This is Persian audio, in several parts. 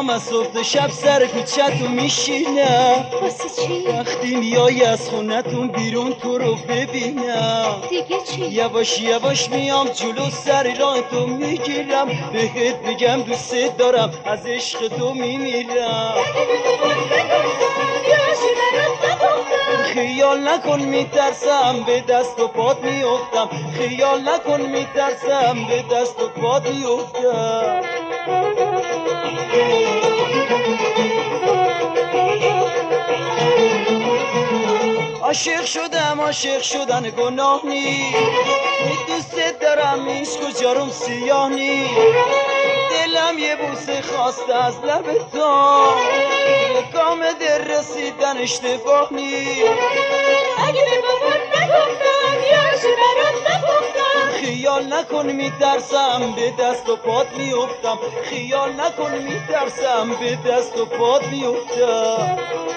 میام از صبح شب سر کوچه‌تون میشینم. واسه چی؟ وقتی میای از خونتون بیرون تو رو ببینم. دیگه چی؟ یواش یواش میام جلو سر راهتون میگیرم، بهت میگم دوست دارم از عشق تو میمیرم. خیال نکن میترسم به دست و پات میافتم، خیال نکن میترسم به دست و پات میافتم. عاشق شدم، عاشق شدن گناه نی، دوست دارم عشق و جارم سیاه نی. دلم یه بوسه خواسته از لب تو، کام دل رسیدن اشتباه نی. اگه به بابات نگفتم یاشو برات نپختم. خیال نکن میترسم به دست و پات میافتم، خیال نکن میترسم به دست و پات میافتم.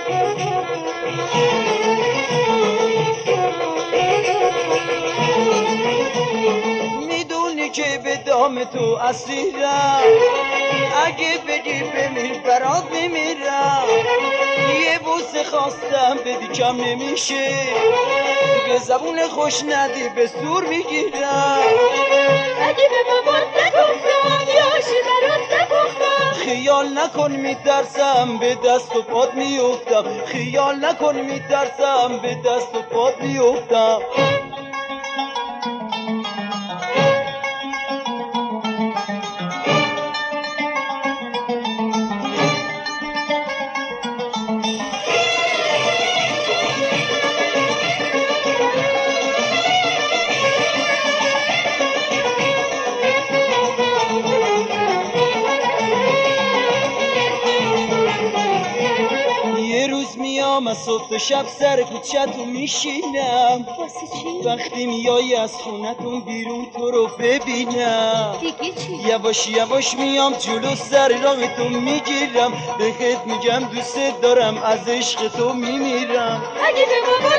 میدونی که به دام تو اسیرم، اگه بگی بمیر برات میمیرم. یه بوسه خواستم بدی کم نمیشه، به زبون خوش ندی به سور میگیرم. اگه به بابات نگفتم یاشو برات نپختم. خیال نکن میترسم به دست و پات میافتم، خیال نکن میترسم به دست و پات میافتم. یه روز میام از صبح تا شب سر کوچه‌تون میشینم. واسه چی؟ وقتی میای از خونتون بیرون تو رو ببینم. دیگه چی؟ یواش یواش میام جلو سر راهتون میگیرم، بهت میگم دوست دارم از عشق تو میمیرم. اگه به بابات